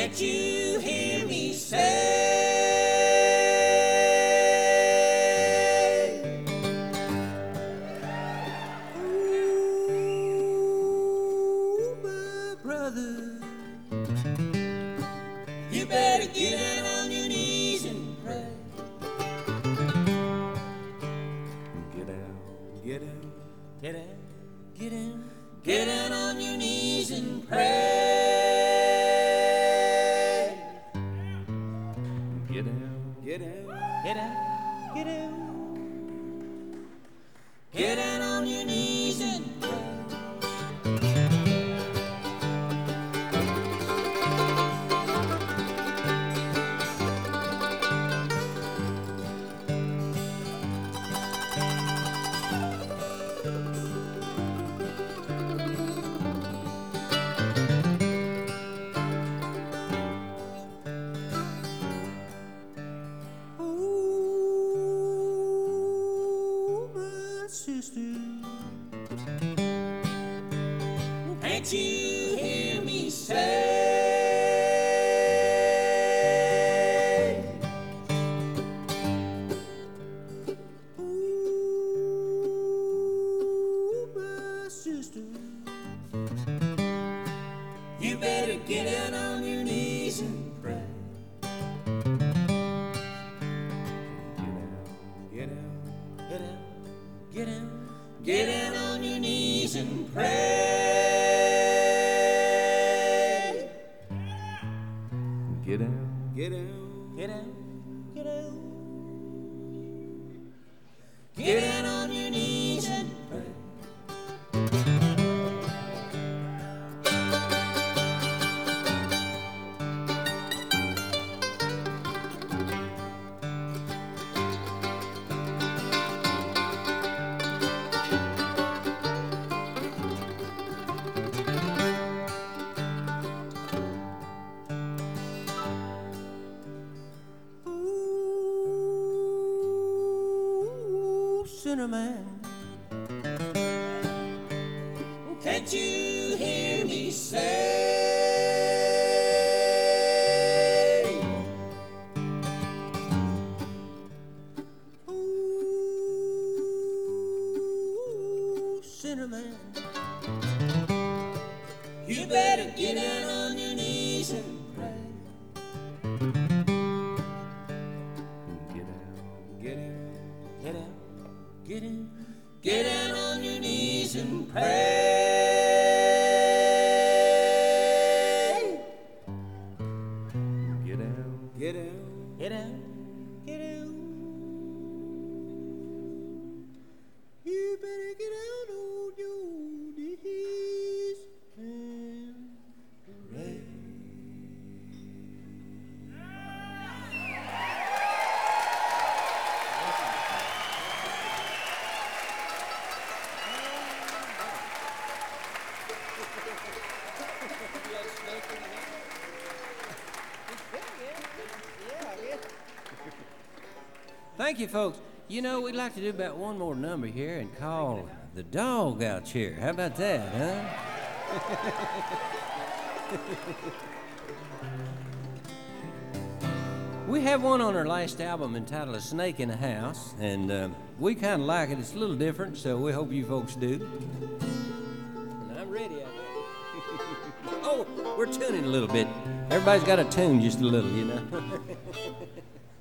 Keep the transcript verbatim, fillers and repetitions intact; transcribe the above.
Can't you hear me say? Ooh, my brother, you better get down on your knees and pray. Get down, get down, get down, get down, get down on your knees and pray. Get down, get down, get down, get down, get down on your knees and pray. Can't you hear me say? Ooh, my sister, you better get down on your knees and pray. Get down, get down, get down, get down on your knees and pray. Get down, get down, get down, get down, get down on your knees and pray. Sinner man, can't you hear me say? Ooh, sinner man, you better get down on your knees and pray. Get down, get down, get down. Get in, get down on your knees and pray. Get down, get down, get down, get down. You better get down on your knees and pray. Thank you, folks. You know, we'd like to do about one more number here and call the dog out here. How about that, huh? We have one on our last album entitled A Snake in a House, and um, we kind of like it. It's a little different, so we hope you folks do. And I'm ready out there. Oh, we're tuning a little bit. Everybody's got to tune just a little, you know.